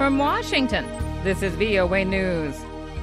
From Washington, this is VOA News.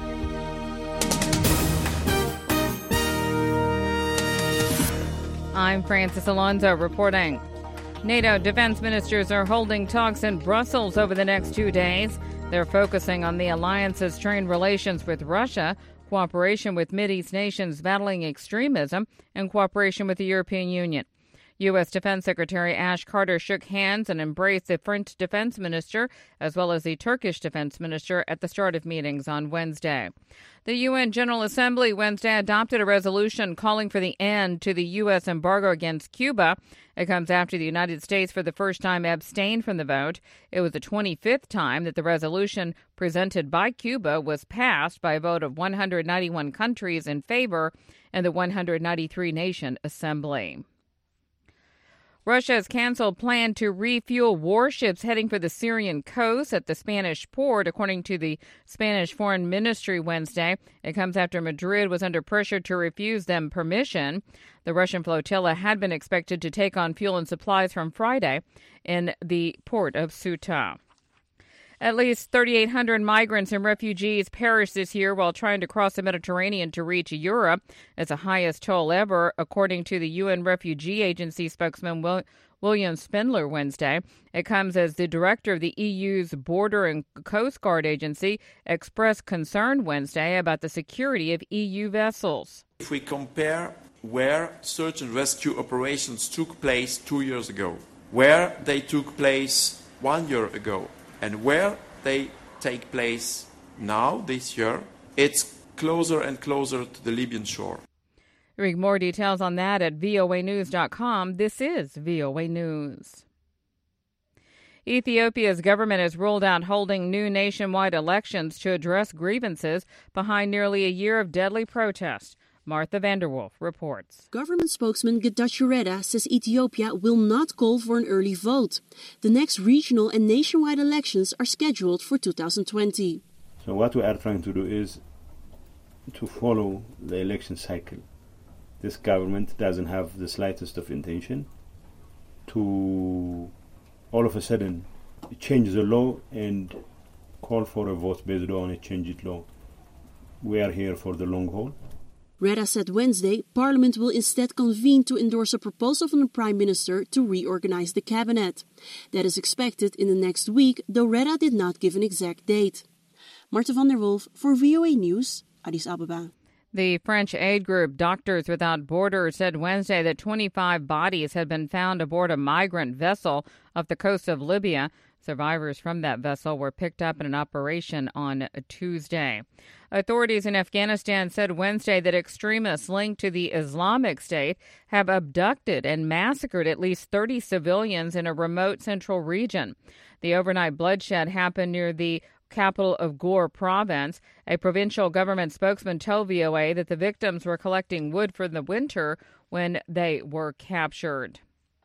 I'm Francis Alonso reporting. NATO defense ministers are holding talks in Brussels over the next 2 days. They're focusing on the alliance's strained relations with Russia, cooperation with Mideast nations battling extremism, and cooperation with the European Union. U.S. Defense Secretary Ash Carter shook hands and embraced the French defense minister as well as the Turkish defense minister at the start of meetings on Wednesday. The UN General Assembly Wednesday adopted a resolution calling for the end to the U.S. embargo against Cuba. It comes after the United States for the first time abstained from the vote. It was the 25th time that the resolution presented by Cuba was passed by a vote of 191 countries in favor in the 193-nation assembly. Russia has canceled plan to refuel warships heading for the Syrian coast at the Spanish port, according to the Spanish Foreign Ministry Wednesday. It comes after Madrid was under pressure to refuse them permission. The Russian flotilla had been expected to take on fuel and supplies from Friday in the port of Ceuta. At least 3,800 migrants and refugees perished this year while trying to cross the Mediterranean to reach Europe. It's the highest toll ever, according to the UN Refugee Agency spokesman William Spindler Wednesday. It comes as the director of the EU's Border and Coast Guard Agency expressed concern Wednesday about the security of EU vessels. If we compare where search and rescue operations took place 2 years ago, where they took place 1 year ago, and where they take place now, this year, it's closer and closer to the Libyan shore. Read more details on that at voanews.com. This is VOA News. Ethiopia's government has ruled out holding new nationwide elections to address grievances behind nearly a year of deadly protest. Martha Vanderwolf reports. Government spokesman Getachew Reda says Ethiopia will not call for an early vote. The next regional and nationwide elections are scheduled for 2020. So what we are trying to do is to follow the election cycle. This government doesn't have the slightest of intention to all of a sudden change the law and call for a vote based on a changed law. We are here for the long haul. Reda said Wednesday Parliament will instead convene to endorse a proposal from the Prime Minister to reorganize the cabinet. That is expected in the next week, though Reda did not give an exact date. Marta van der Wolf for VOA News, Addis Ababa. The French aid group Doctors Without Borders said Wednesday that 25 bodies had been found aboard a migrant vessel off the coast of Libya. Survivors from that vessel were picked up in an operation on Tuesday. Authorities in Afghanistan said Wednesday that extremists linked to the Islamic State have abducted and massacred at least 30 civilians in a remote central region. The overnight bloodshed happened near the capital of Ghor province. A provincial government spokesman told VOA that the victims were collecting wood for the winter when they were captured.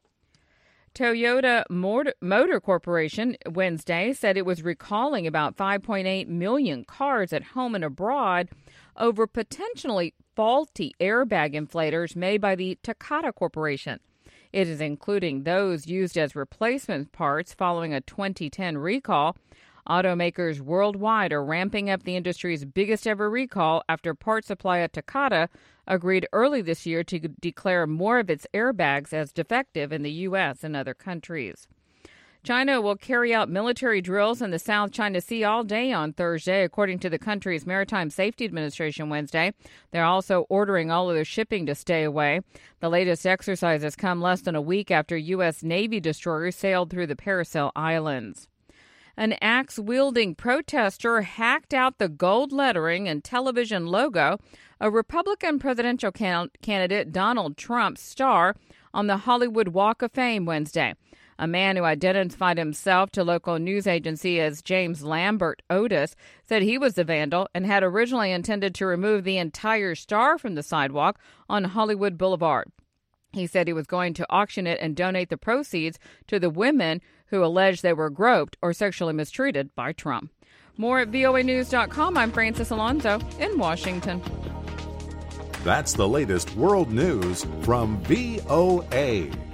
Toyota Motor Corporation Wednesday said it was recalling about 5.8 million cars at home and abroad over potentially faulty airbag inflators made by the Takata Corporation. It is including those used as replacement parts following a 2010 recall. Automakers worldwide are ramping up the industry's biggest ever recall after parts supplier Takata agreed early this year to declare more of its airbags as defective in the U.S. and other countries. China will carry out military drills in the South China Sea all day on Thursday, according to the country's Maritime Safety Administration Wednesday. They're also ordering all of their shipping to stay away. The latest exercises come less than a week after U.S. Navy destroyers sailed through the Paracel Islands. An axe-wielding protester hacked out the gold lettering and television logo of Republican presidential candidate Donald Trump's star on the Hollywood Walk of Fame Wednesday. A man who identified himself to local news agency as James Lambert Otis said he was the vandal and had originally intended to remove the entire star from the sidewalk on Hollywood Boulevard. He said he was going to auction it and donate the proceeds to the women who alleged they were groped or sexually mistreated by Trump. More at voanews.com. I'm Francis Alonso in Washington. That's the latest world news from VOA.